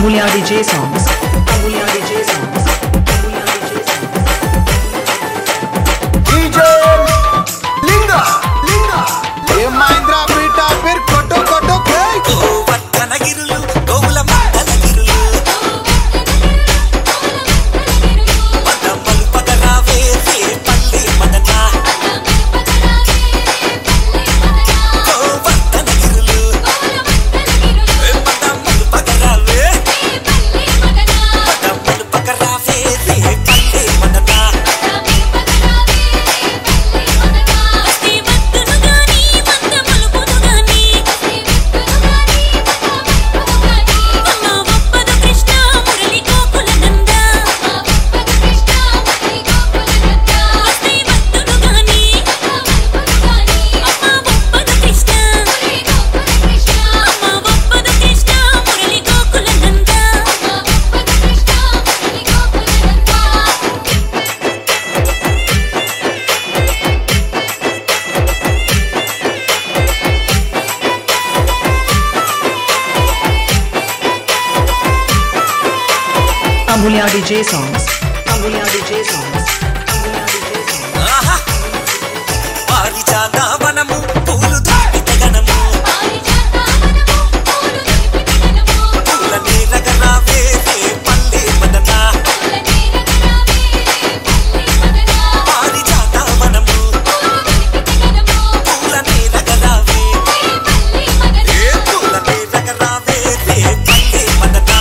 Ambulia DJ songs. Ambulia DJ songs. DJ Linga ఏ మహేంద్ర పీట పేరు కొట్టు కొట్టు వట్టనగిరులు గోవుల మందలగిరులు మదమ్మలు పగరావే రే పల్లె మదనా వట్టనగిరులు మదమ్మలు పగరావే మదమ్మలు పగరావే రే పల్లె మదనా Ambulia DJ songs. Ambulia DJ songs. ఆహా పారిజాత వనము పూలు దులిపిత గణము పూల నీరగరావే రే పల్లె మదనా పారిజాత వనము పూల నీరగరావే ఏ పూల నీరగరావే రే పల్లె మదనా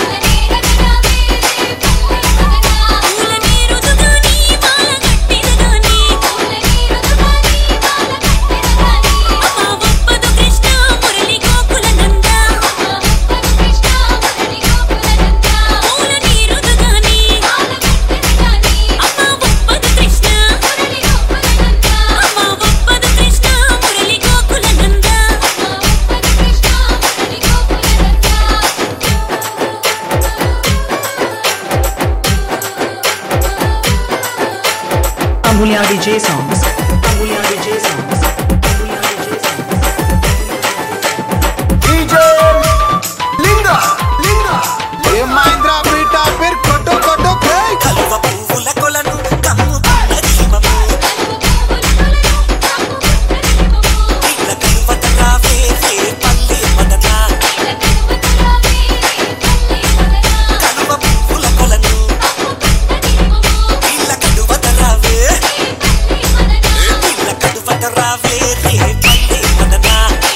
Ambulia DJ songs. Ambulia DJ songs. Ambulia DJ songs. DJ Linga ఏ మహేంద్ర పీట పేరు కొట్టు కొట్టు కలువ పువ్వుల కొలను కమ్ముకున్న జీవము పిల్ల కలువట రావే రే పల్లె మదనా కలువ పువ్వుల కొలను పిల్ల కలువట రావే పిల్ల కలువట రావే రే పల్లె మదనా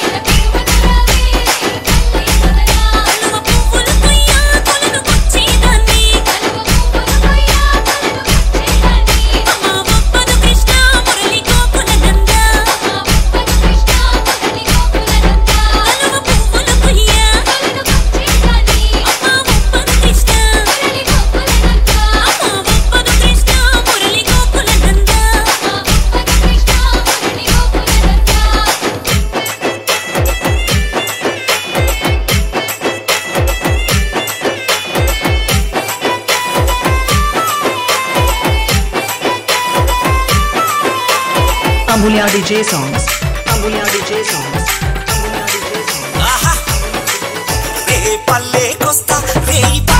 Ambulia DJ songs. Ambulia DJ songs. Ambulia DJ songs. ఆహా రే పల్లె కోస్తా రే